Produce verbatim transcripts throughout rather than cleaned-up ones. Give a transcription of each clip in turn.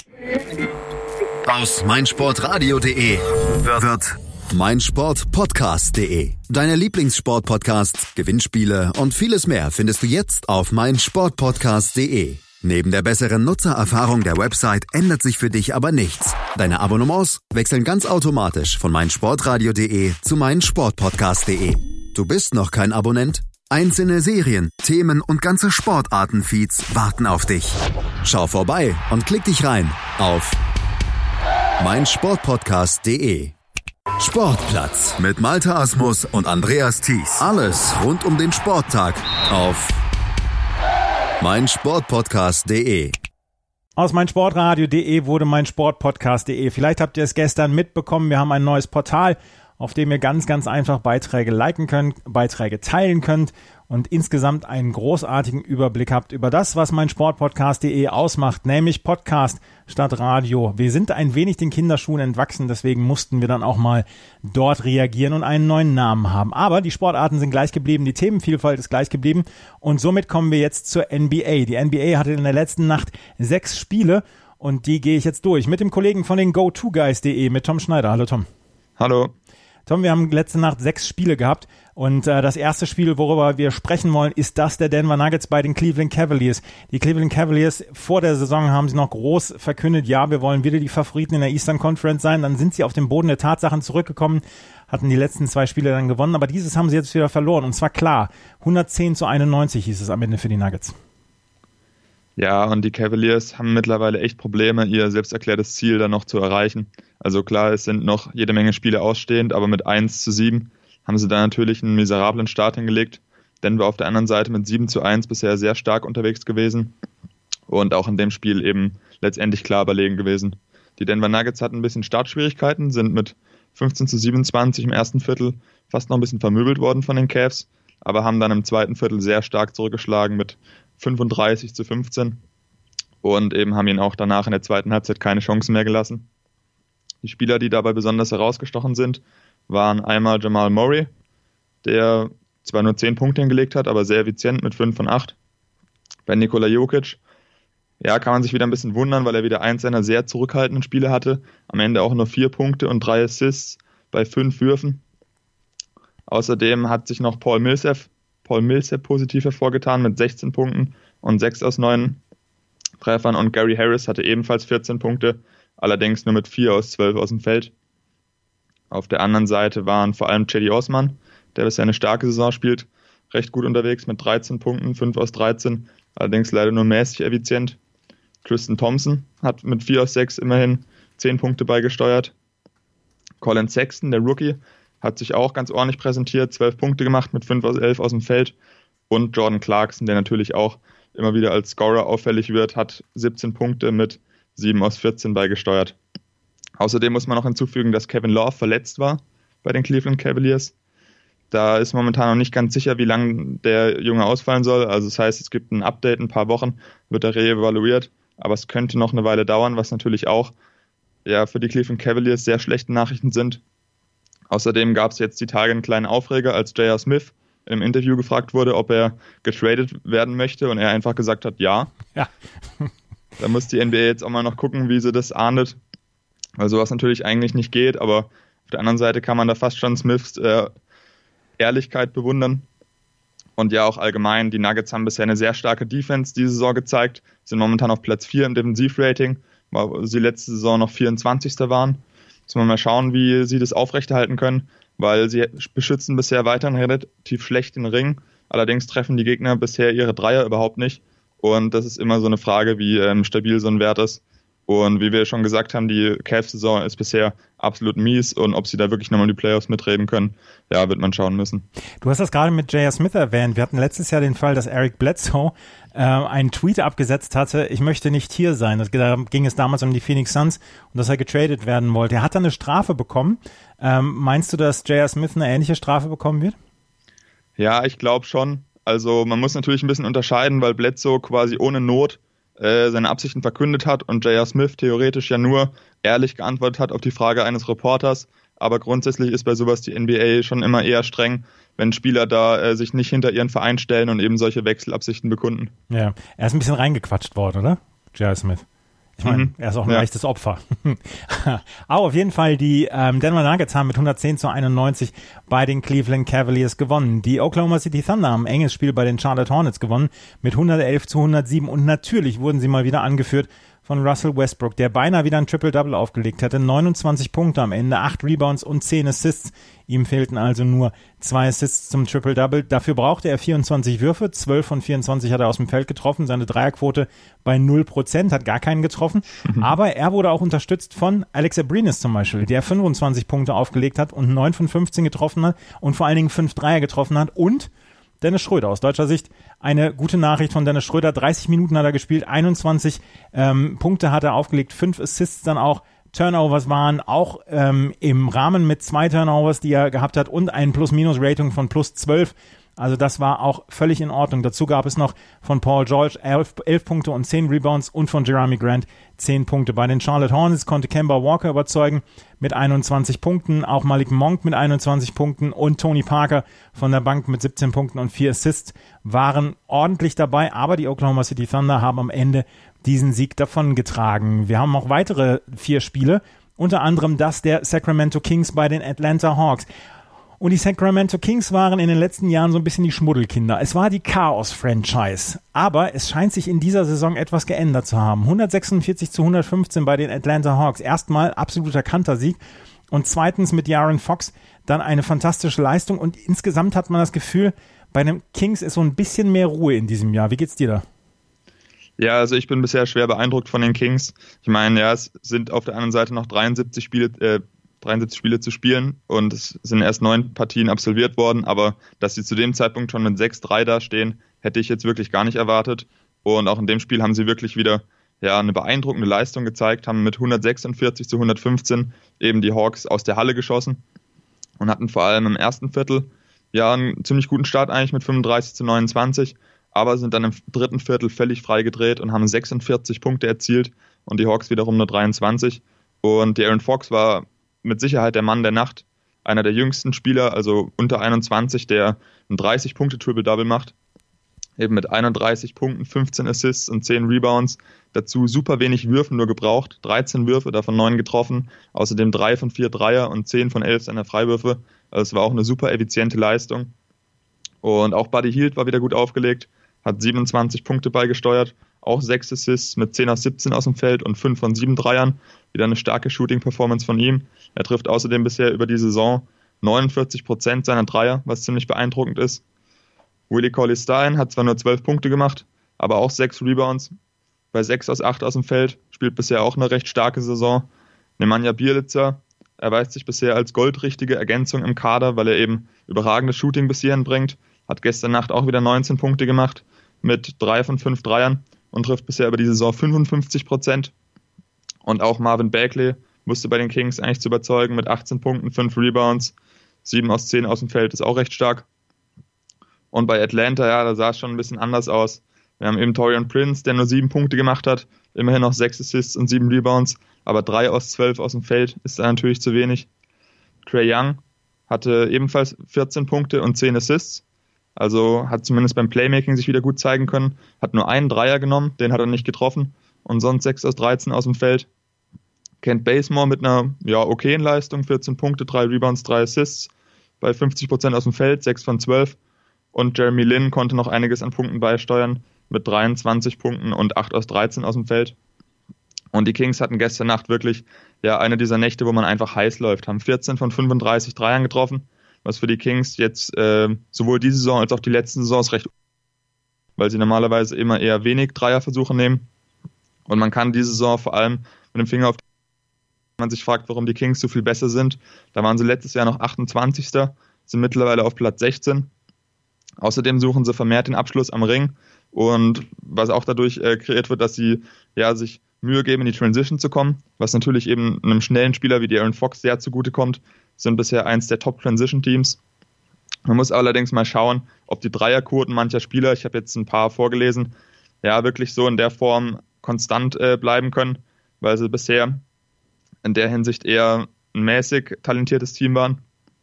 Aus meinsportradio punkt de wird meinsportpodcast punkt de. Deine Lieblingssportpodcasts, Gewinnspiele und vieles mehr findest du jetzt auf meinsportpodcast punkt de. Neben der besseren Nutzererfahrung der Website ändert sich für dich aber nichts. Deine Abonnements wechseln ganz automatisch von meinsportradio punkt de zu meinsportpodcast punkt de. Du bist noch kein Abonnent? Einzelne Serien, Themen und ganze Sportartenfeeds warten auf dich. Schau vorbei und klick dich rein auf meinsportpodcast punkt de. Sportplatz mit Malte Asmus und Andreas Thies. Alles rund um den Sporttag auf meinsportpodcast punkt de. Aus meinsportradio punkt de wurde meinsportpodcast punkt de. Vielleicht habt ihr es gestern mitbekommen, wir haben ein neues Portal, auf dem ihr ganz, ganz einfach Beiträge liken könnt, Beiträge teilen könnt und insgesamt einen großartigen Überblick habt über das, was meinsportpodcast punkt de ausmacht, nämlich Podcast statt Radio. Wir sind ein wenig den Kinderschuhen entwachsen, deswegen mussten wir dann auch mal dort reagieren und einen neuen Namen haben. Aber die Sportarten sind gleich geblieben, die Themenvielfalt ist gleich geblieben und somit kommen wir jetzt zur N B A. Die N B A hatte in der letzten Nacht sechs Spiele und die gehe ich jetzt durch mit dem Kollegen von den go to guys punkt de, mit Tom Schneider. Hallo Tom. Hallo. Tom, wir haben letzte Nacht sechs Spiele gehabt und äh, das erste Spiel, worüber wir sprechen wollen, ist das der Denver Nuggets bei den Cleveland Cavaliers. Die Cleveland Cavaliers, vor der Saison haben sie noch groß verkündet, ja, wir wollen wieder die Favoriten in der Eastern Conference sein. Dann sind sie auf den Boden der Tatsachen zurückgekommen, hatten die letzten zwei Spiele dann gewonnen, aber dieses haben sie jetzt wieder verloren und zwar klar, hundertzehn zu einundneunzig hieß es am Ende für die Nuggets. Ja, und die Cavaliers haben mittlerweile echt Probleme, ihr selbst erklärtes Ziel dann noch zu erreichen. Also klar, es sind noch jede Menge Spiele ausstehend, aber mit eins zu sieben haben sie da natürlich einen miserablen Start hingelegt. Denver auf der anderen Seite mit sieben zu eins bisher sehr stark unterwegs gewesen und auch in dem Spiel eben letztendlich klar überlegen gewesen. Die Denver Nuggets hatten ein bisschen Startschwierigkeiten, sind mit fünfzehn zu siebenundzwanzig im ersten Viertel fast noch ein bisschen vermöbelt worden von den Cavs, aber haben dann im zweiten Viertel sehr stark zurückgeschlagen mit fünfunddreißig zu fünfzehn und eben haben ihn auch danach in der zweiten Halbzeit keine Chancen mehr gelassen. Die Spieler, die dabei besonders herausgestochen sind, waren einmal Jamal Murray, der zwar nur zehn Punkte hingelegt hat, aber sehr effizient mit fünf von acht. Bei Nikola Jokic, ja, kann man sich wieder ein bisschen wundern, weil er wieder eins seiner sehr zurückhaltenden Spiele hatte. Am Ende auch nur vier Punkte und drei Assists bei fünf Würfen. Außerdem hat sich noch Paul Millsap Paul Millsap positiv hervorgetan mit sechzehn Punkten und sechs aus neun Treffern und Gary Harris hatte ebenfalls vierzehn Punkte, allerdings nur mit vier aus zwölf aus dem Feld. Auf der anderen Seite waren vor allem Cedi Osman, der bisher eine starke Saison spielt, recht gut unterwegs mit dreizehn Punkten, fünf aus dreizehn, allerdings leider nur mäßig effizient. Tristan Thompson hat mit vier aus sechs immerhin zehn Punkte beigesteuert. Colin Sexton, der Rookie, hat sich auch ganz ordentlich präsentiert, zwölf Punkte gemacht mit fünf aus elf aus dem Feld. Und Jordan Clarkson, der natürlich auch immer wieder als Scorer auffällig wird, hat siebzehn Punkte mit sieben aus vierzehn beigesteuert. Außerdem muss man noch hinzufügen, dass Kevin Love verletzt war bei den Cleveland Cavaliers. Da ist momentan noch nicht ganz sicher, wie lange der Junge ausfallen soll. Also das heißt, es gibt ein Update, ein paar Wochen, wird er reevaluiert. Aber es könnte noch eine Weile dauern, was natürlich auch ja, für die Cleveland Cavaliers sehr schlechte Nachrichten sind. Außerdem gab es jetzt die Tage einen kleinen Aufreger, als J R. Smith in einem Interview gefragt wurde, ob er getradet werden möchte und er einfach gesagt hat, ja. Ja. Da muss die N B A jetzt auch mal noch gucken, wie sie das ahndet, weil sowas natürlich eigentlich nicht geht, aber auf der anderen Seite kann man da fast schon Smiths äh, Ehrlichkeit bewundern. Und ja, auch allgemein, die Nuggets haben bisher eine sehr starke Defense diese Saison gezeigt, sind momentan auf Platz vier im Defensivrating, weil sie letzte Saison noch vierundzwanzigster waren. Müssen wir mal schauen, wie sie das aufrechterhalten können, weil sie beschützen bisher weiterhin relativ schlecht den Ring. Allerdings treffen die Gegner bisher ihre Dreier überhaupt nicht. Und das ist immer so eine Frage, wie ähm, stabil so ein Wert ist. Und wie wir schon gesagt haben, die Cavs-Saison ist bisher absolut mies. Und ob sie da wirklich nochmal in die Playoffs mitreden können, ja, wird man schauen müssen. Du hast das gerade mit J R. Smith erwähnt. Wir hatten letztes Jahr den Fall, dass Eric Bledsoe äh, einen Tweet abgesetzt hatte, ich möchte nicht hier sein. Das, da ging es damals um die Phoenix Suns und dass er getradet werden wollte. Er hat dann eine Strafe bekommen. Ähm, meinst du, dass J R. Smith eine ähnliche Strafe bekommen wird? Ja, ich glaube schon. Also man muss natürlich ein bisschen unterscheiden, weil Bledsoe quasi ohne Not äh, seine Absichten verkündet hat und J R. Smith theoretisch ja nur ehrlich geantwortet hat auf die Frage eines Reporters. Aber grundsätzlich ist bei sowas die N B A schon immer eher streng, wenn Spieler da äh, sich nicht hinter ihren Verein stellen und eben solche Wechselabsichten bekunden. Ja, er ist ein bisschen reingequatscht worden, oder? J R. Smith. Ich meine, mhm. er ist auch ein ja. leichtes Opfer. Aber auf jeden Fall, die ähm, Denver Nuggets haben mit hundertzehn zu einundneunzig bei den Cleveland Cavaliers gewonnen. Die Oklahoma City Thunder haben ein enges Spiel bei den Charlotte Hornets gewonnen mit hundertelf zu hundertsieben. Und natürlich wurden sie mal wieder angeführt von Russell Westbrook, der beinahe wieder ein Triple-Double aufgelegt hatte. neunundzwanzig Punkte am Ende, acht Rebounds und zehn Assists. Ihm fehlten also nur zwei Assists zum Triple-Double. Dafür brauchte er vierundzwanzig Würfe. zwölf von vierundzwanzig hat er aus dem Feld getroffen. Seine Dreierquote bei null Prozent, hat gar keinen getroffen. Mhm. Aber er wurde auch unterstützt von Alex Abrines zum Beispiel, der fünfundzwanzig Punkte aufgelegt hat und neun von fünfzehn getroffen hat und vor allen Dingen fünf Dreier getroffen hat. Und Dennis Schröder, aus deutscher Sicht eine gute Nachricht von Dennis Schröder. dreißig Minuten hat er gespielt, einundzwanzig ähm, Punkte hat er aufgelegt, fünf Assists dann auch. Turnovers waren auch ähm, im Rahmen mit zwei Turnovers, die er gehabt hat, und ein Plus-Minus-Rating von plus zwölf. Also das war auch völlig in Ordnung. Dazu gab es noch von Paul George elf, elf Punkte und zehn Rebounds und von Jeremy Grant zehn Punkte. Bei den Charlotte Hornets konnte Kemba Walker überzeugen mit einundzwanzig Punkten, auch Malik Monk mit einundzwanzig Punkten und Tony Parker von der Bank mit siebzehn Punkten und vier Assists waren ordentlich dabei, aber die Oklahoma City Thunder haben am Ende diesen Sieg davongetragen. Wir haben noch weitere vier Spiele, unter anderem das der Sacramento Kings bei den Atlanta Hawks. Und die Sacramento Kings waren in den letzten Jahren so ein bisschen die Schmuddelkinder. Es war die Chaos-Franchise. Aber es scheint sich in dieser Saison etwas geändert zu haben. hundertsechsundvierzig zu hundertfünfzehn bei den Atlanta Hawks. Erstmal absoluter Kantersieg. Und zweitens mit De'Aaron Fox dann eine fantastische Leistung. Und insgesamt hat man das Gefühl, bei den Kings ist so ein bisschen mehr Ruhe in diesem Jahr. Wie geht's dir da? Ja, also ich bin bisher schwer beeindruckt von den Kings. Ich meine, ja, es sind auf der anderen Seite noch dreiundsiebzig Spiele, äh, dreiundsiebzig Spiele zu spielen und es sind erst neun Partien absolviert worden, aber dass sie zu dem Zeitpunkt schon mit sechs drei dastehen, hätte ich jetzt wirklich gar nicht erwartet. Und auch in dem Spiel haben sie wirklich wieder ja eine beeindruckende Leistung gezeigt, haben mit hundertsechsundvierzig zu hundertfünfzehn eben die Hawks aus der Halle geschossen und hatten vor allem im ersten Viertel ja einen ziemlich guten Start eigentlich mit fünfunddreißig zu neunundzwanzig, aber sind dann im dritten Viertel völlig frei gedreht und haben sechsundvierzig Punkte erzielt und die Hawks wiederum nur dreiundzwanzig. Und De'Aaron Fox war mit Sicherheit der Mann der Nacht, einer der jüngsten Spieler, also unter einundzwanzig, der ein dreißig-Punkte-Triple-Double macht, eben mit einunddreißig Punkten, fünfzehn Assists und zehn Rebounds, dazu super wenig Würfen nur gebraucht, dreizehn Würfe, davon neun getroffen, außerdem drei von vier Dreier und zehn von elf seiner Freiwürfe, also es war auch eine super effiziente Leistung. Und auch Buddy Hield war wieder gut aufgelegt, hat siebenundzwanzig Punkte beigesteuert, auch sechs Assists mit zehn aus siebzehn aus dem Feld und fünf von sieben Dreiern. Wieder eine starke Shooting-Performance von ihm. Er trifft außerdem bisher über die Saison neunundvierzig Prozent seiner Dreier, was ziemlich beeindruckend ist. Willie Cauley-Stein hat zwar nur zwölf Punkte gemacht, aber auch sechs Rebounds. Bei sechs aus acht aus dem Feld, spielt bisher auch eine recht starke Saison. Nemanja Bjelica erweist sich bisher als goldrichtige Ergänzung im Kader, weil er eben überragendes Shooting bis hierhin bringt. Hat gestern Nacht auch wieder neunzehn Punkte gemacht mit drei von fünf Dreiern und trifft bisher über die Saison fünfundfünfzig Prozent. Und auch Marvin Bagley musste bei den Kings eigentlich zu überzeugen mit achtzehn Punkten, fünf Rebounds, sieben aus zehn aus dem Feld, ist auch recht stark. Und bei Atlanta, ja, da sah es schon ein bisschen anders aus. Wir haben eben Taurean Prince, der nur sieben Punkte gemacht hat, immerhin noch sechs Assists und sieben Rebounds, aber drei aus zwölf aus dem Feld ist da natürlich zu wenig. Trae Young hatte ebenfalls vierzehn Punkte und zehn Assists, also hat zumindest beim Playmaking sich wieder gut zeigen können, hat nur einen Dreier genommen, den hat er nicht getroffen und sonst sechs aus dreizehn aus dem Feld. Kent Bazemore mit einer ja okayen Leistung, vierzehn Punkte, drei Rebounds, drei Assists, bei fünfzig Prozent aus dem Feld, sechs von zwölf. Und Jeremy Lin konnte noch einiges an Punkten beisteuern mit dreiundzwanzig Punkten und acht aus dreizehn aus dem Feld. Und die Kings hatten gestern Nacht wirklich ja eine dieser Nächte, wo man einfach heiß läuft, haben vierzehn von fünfunddreißig Dreiern getroffen, was für die Kings jetzt äh, sowohl diese Saison als auch die letzten Saisons recht, weil sie normalerweise immer eher wenig Dreierversuche nehmen. Und man kann diese Saison vor allem mit dem Finger auf die, wenn man sich fragt, warum die Kings so viel besser sind. Da waren sie letztes Jahr noch achtundzwanzigster sind mittlerweile auf Platz sechzehn. Außerdem suchen sie vermehrt den Abschluss am Ring und was auch dadurch äh, kreiert wird, dass sie ja sich Mühe geben, in die Transition zu kommen, was natürlich eben einem schnellen Spieler wie De'Aaron Fox sehr zugutekommt, sind bisher eins der Top-Transition-Teams. Man muss allerdings mal schauen, ob die Dreierquoten mancher Spieler, ich habe jetzt ein paar vorgelesen, ja wirklich so in der Form konstant äh, bleiben können, weil sie bisher in der Hinsicht eher ein mäßig talentiertes Team waren.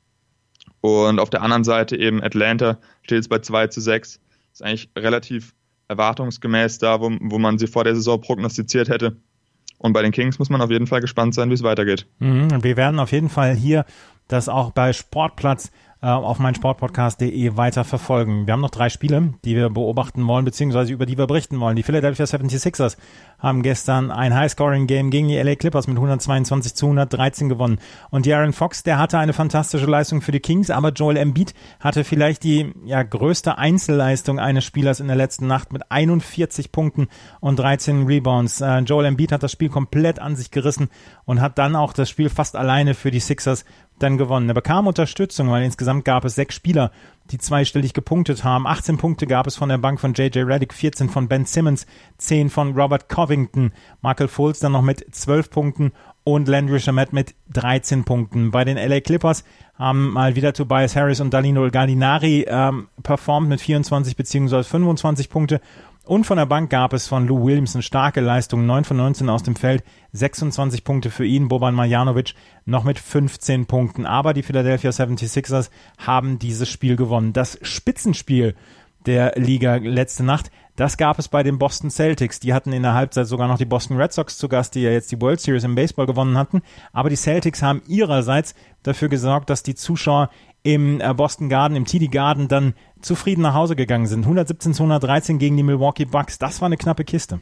Und auf der anderen Seite eben Atlanta steht jetzt bei zwei zu sechs. Ist eigentlich relativ erwartungsgemäß da, wo, wo man sie vor der Saison prognostiziert hätte. Und bei den Kings muss man auf jeden Fall gespannt sein, wie es weitergeht. Mhm. Wir werden auf jeden Fall hier das auch bei Sportplatz äh, auf meinsportpodcast punkt de weiter verfolgen. Wir haben noch drei Spiele, die wir beobachten wollen, beziehungsweise über die wir berichten wollen. Die Philadelphia seventy-sixers haben gestern ein High-Scoring-Game gegen die L A Clippers mit hundertzweiundzwanzig zu hundertdreizehn gewonnen. Und De'Aaron Fox, der hatte eine fantastische Leistung für die Kings, aber Joel Embiid hatte vielleicht die ja, größte Einzelleistung eines Spielers in der letzten Nacht mit einundvierzig Punkten und dreizehn Rebounds. Äh, Joel Embiid hat das Spiel komplett an sich gerissen und hat dann auch das Spiel fast alleine für die Sixers dann gewonnen. Er bekam Unterstützung, weil insgesamt gab es sechs Spieler, die zweistellig gepunktet haben. achtzehn Punkte gab es von der Bank von J J Redick, vierzehn von Ben Simmons, zehn von Robert Covington, Markelle Fultz dann noch mit zwölf Punkten und Landry Shamet mit dreizehn Punkten. Bei den L A Clippers haben mal wieder Tobias Harris und Danilo Gallinari ähm, performt mit vierundzwanzig bzw. fünfundzwanzig Punkte. Und von der Bank gab es von Lou Williams eine starke Leistung, neun von neunzehn aus dem Feld, sechsundzwanzig Punkte für ihn, Boban Marjanovic noch mit fünfzehn Punkten. Aber die Philadelphia seventy-sixers haben dieses Spiel gewonnen. Das Spitzenspiel der Liga letzte Nacht, das gab es bei den Boston Celtics. Die hatten in der Halbzeit sogar noch die Boston Red Sox zu Gast, die ja jetzt die World Series im Baseball gewonnen hatten. Aber die Celtics haben ihrerseits dafür gesorgt, dass die Zuschauer im Boston Garden, im T D Garden dann zufrieden nach Hause gegangen sind. hundertsiebzehn zu hundertdreizehn gegen die Milwaukee Bucks. Das war eine knappe Kiste.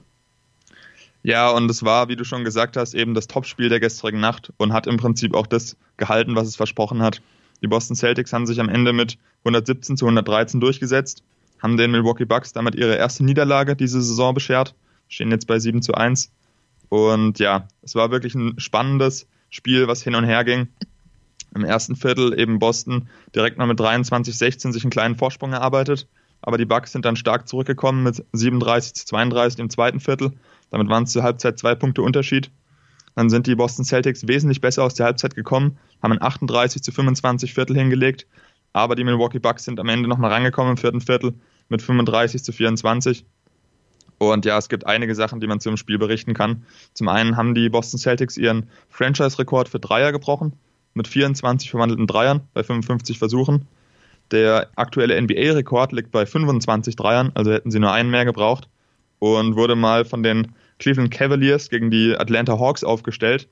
Ja, und es war, wie du schon gesagt hast, eben das Topspiel der gestrigen Nacht und hat im Prinzip auch das gehalten, was es versprochen hat. Die Boston Celtics haben sich am Ende mit hundertsiebzehn zu hundertdreizehn durchgesetzt, haben den Milwaukee Bucks damit ihre erste Niederlage diese Saison beschert, stehen jetzt bei sieben zu eins. Und ja, es war wirklich ein spannendes Spiel, was hin und her ging. Im ersten Viertel eben Boston direkt mal mit dreiundzwanzig sechzehn sich einen kleinen Vorsprung erarbeitet, aber die Bucks sind dann stark zurückgekommen mit siebenunddreißig zu zweiunddreißig im zweiten Viertel. Damit waren es zur Halbzeit zwei Punkte Unterschied. Dann sind die Boston Celtics wesentlich besser aus der Halbzeit gekommen, haben ein achtunddreißig zu fünfundzwanzig Viertel hingelegt, aber die Milwaukee Bucks sind am Ende nochmal rangekommen im vierten Viertel mit fünfunddreißig zu vierundzwanzig. Und ja, es gibt einige Sachen, die man zum Spiel berichten kann. Zum einen haben die Boston Celtics ihren Franchise-Rekord für Dreier gebrochen, mit vierundzwanzig verwandelten Dreiern bei fünfundfünfzig Versuchen. Der aktuelle N B A-Rekord liegt bei fünfundzwanzig Dreiern, also hätten sie nur einen mehr gebraucht und wurde mal von den Cleveland Cavaliers gegen die Atlanta Hawks aufgestellt.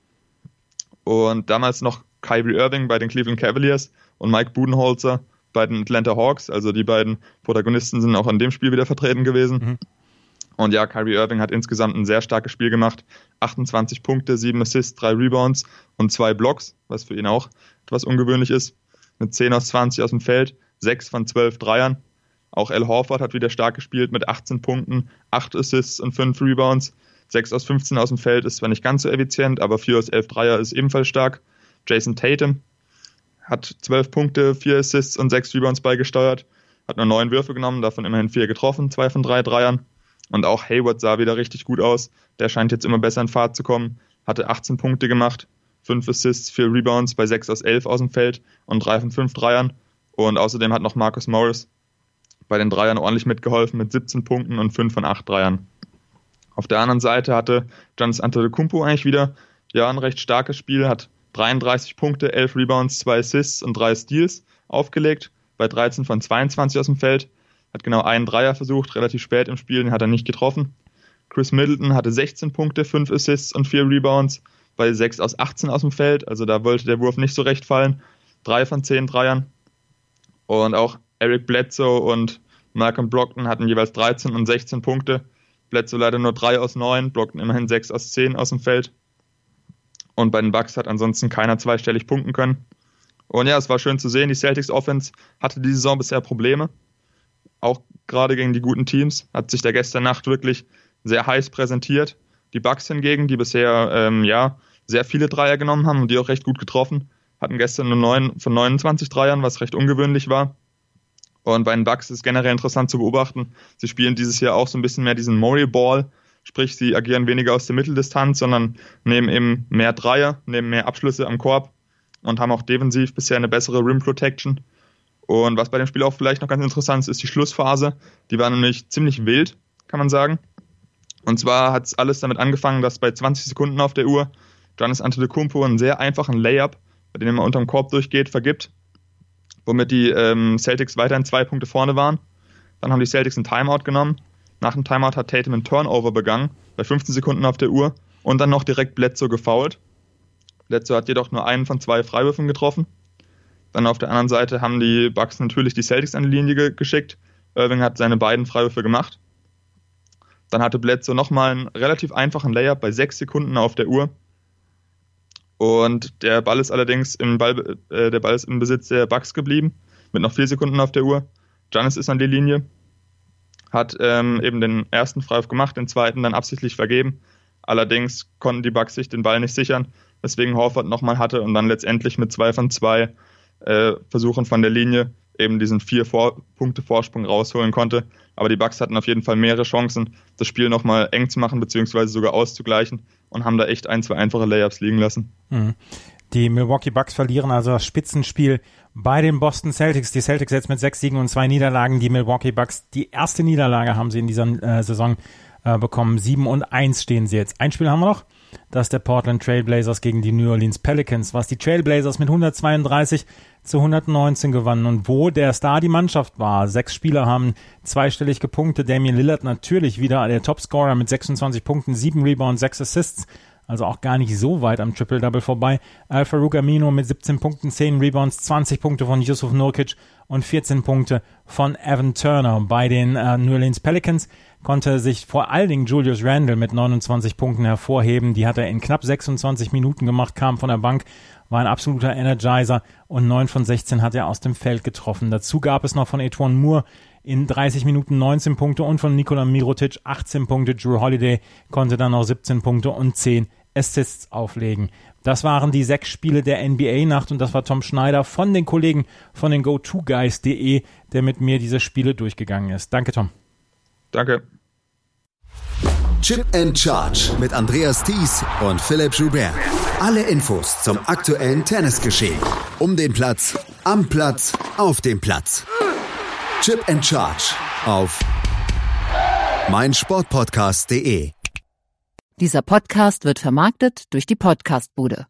Und damals noch Kyrie Irving bei den Cleveland Cavaliers und Mike Budenholzer bei den Atlanta Hawks, also die beiden Protagonisten sind auch an dem Spiel wieder vertreten gewesen. Mhm. Und ja, Kyrie Irving hat insgesamt ein sehr starkes Spiel gemacht. achtundzwanzig Punkte, sieben Assists, drei Rebounds und zwei Blocks, was für ihn auch etwas ungewöhnlich ist. Mit zehn aus zwanzig aus dem Feld, sechs von zwölf Dreiern. Auch Al Horford hat wieder stark gespielt mit achtzehn Punkten, acht Assists und fünf Rebounds. sechs aus fünfzehn aus dem Feld ist zwar nicht ganz so effizient, aber vier aus elf Dreier ist ebenfalls stark. Jason Tatum hat zwölf Punkte, vier Assists und sechs Rebounds beigesteuert. Hat nur neun Würfe genommen, davon immerhin vier getroffen, zwei von drei Dreiern. Und auch Hayward sah wieder richtig gut aus. Der scheint jetzt immer besser in Fahrt zu kommen. Hatte achtzehn Punkte gemacht, fünf Assists, vier Rebounds bei sechs aus elf aus dem Feld und drei von fünf Dreiern. Und außerdem hat noch Marcus Morris bei den Dreiern ordentlich mitgeholfen mit siebzehn Punkten und fünf von acht Dreiern. Auf der anderen Seite hatte Giannis Antetokounmpo eigentlich wieder ja, ein recht starkes Spiel, hat dreiunddreißig Punkte, elf Rebounds, zwei Assists und drei Steals aufgelegt, bei dreizehn von zweiundzwanzig aus dem Feld. Hat genau einen Dreier versucht, relativ spät im Spiel, den hat er nicht getroffen. Chris Middleton hatte sechzehn Punkte, fünf Assists und vier Rebounds bei sechs aus achtzehn aus dem Feld. Also da wollte der Wurf nicht so recht fallen. drei von zehn Dreiern. Und auch Eric Bledsoe und Malcolm Brogdon hatten jeweils dreizehn und sechzehn Punkte. Bledsoe leider nur drei aus neun, Brogdon immerhin sechs aus zehn aus dem Feld. Und bei den Bucks hat ansonsten keiner zweistellig punkten können. Und ja, es war schön zu sehen, die Celtics Offense hatte die Saison bisher Probleme. Auch gerade gegen die guten Teams, hat sich da gestern Nacht wirklich sehr heiß präsentiert. Die Bucks hingegen, die bisher ähm, ja sehr viele Dreier genommen haben und die auch recht gut getroffen, hatten gestern nur neun von neunundzwanzig Dreiern, was recht ungewöhnlich war. Und bei den Bucks ist generell interessant zu beobachten, sie spielen dieses Jahr auch so ein bisschen mehr diesen Murray-Ball, sprich sie agieren weniger aus der Mitteldistanz, sondern nehmen eben mehr Dreier, nehmen mehr Abschlüsse am Korb und haben auch defensiv bisher eine bessere Rim-Protection. Und was bei dem Spiel auch vielleicht noch ganz interessant ist, ist die Schlussphase. Die war nämlich ziemlich wild, kann man sagen. Und zwar hat es alles damit angefangen, dass bei zwanzig Sekunden auf der Uhr Giannis Antetokounmpo einen sehr einfachen Layup, bei dem er unterm Korb durchgeht, vergibt, womit die ähm, Celtics weiterhin zwei Punkte vorne waren. Dann haben die Celtics einen Timeout genommen. Nach dem Timeout hat Tatum einen Turnover begangen, bei fünfzehn Sekunden auf der Uhr und dann noch direkt Bledsoe gefoult. Bledsoe hat jedoch nur einen von zwei Freiwürfen getroffen. Dann auf der anderen Seite haben die Bucks natürlich die Celtics an die Linie ge- geschickt. Irving hat seine beiden Freiwürfe gemacht. Dann hatte Bledsoe nochmal einen relativ einfachen Layup bei sechs Sekunden auf der Uhr. Und der Ball ist allerdings im Ball, äh, der Ball ist im Besitz der Bucks geblieben, mit noch vier Sekunden auf der Uhr. Giannis ist an die Linie, hat ähm, eben den ersten Freiwurf gemacht, den zweiten dann absichtlich vergeben. Allerdings konnten die Bucks sich den Ball nicht sichern, weswegen Horford nochmal hatte und dann letztendlich mit zwei von zwei äh, Versuchen von der Linie eben diesen vier Vor- Punkte Vorsprung rausholen konnte. Aber die Bucks hatten auf jeden Fall mehrere Chancen, das Spiel nochmal eng zu machen, beziehungsweise sogar auszugleichen und haben da echt ein, zwei einfache Layups liegen lassen. Mhm. Die Milwaukee Bucks verlieren also das Spitzenspiel bei den Boston Celtics. Die Celtics jetzt mit sechs Siegen und zwei Niederlagen. Die Milwaukee Bucks, die erste Niederlage haben sie in dieser äh, Saison äh, bekommen. sieben und eins stehen sie jetzt. Ein Spiel haben wir noch. Das ist der Portland Trail Blazers gegen die New Orleans Pelicans, was die Trail Blazers mit hundertzweiunddreißig zu hundertneunzehn gewannen und wo der Star die Mannschaft war. Sechs Spieler haben zweistellig gepunktet. Damian Lillard natürlich wieder der Topscorer mit sechsundzwanzig Punkten, sieben Rebounds, sechs Assists. Also auch gar nicht so weit am Triple-Double vorbei. Al-Farouq Aminu mit siebzehn Punkten, zehn Rebounds, zwanzig Punkte von Jusuf Nurkic und vierzehn Punkte von Evan Turner. Bei den äh, New Orleans Pelicans konnte sich vor allen Dingen Julius Randle mit neunundzwanzig Punkten hervorheben. Die hat er in knapp sechsundzwanzig Minuten gemacht, kam von der Bank, war ein absoluter Energizer und neun von sechzehn hat er aus dem Feld getroffen. Dazu gab es noch von Etuan Moore in dreißig Minuten neunzehn Punkte und von Nikola Mirotic achtzehn Punkte. Drew Holiday konnte dann noch siebzehn Punkte und zehn Assists auflegen. Das waren die sechs Spiele der N B A-Nacht und das war Tom Schneider von den Kollegen von den go to guys punkt de, der mit mir diese Spiele durchgegangen ist. Danke, Tom. Danke. Chip and Charge mit Andreas Thies und Philipp Joubert. Alle Infos zum aktuellen Tennisgeschehen. Um den Platz, am Platz, auf dem Platz. Chip and Charge auf meinsportpodcast punkt de. Dieser Podcast wird vermarktet durch die Podcastbude.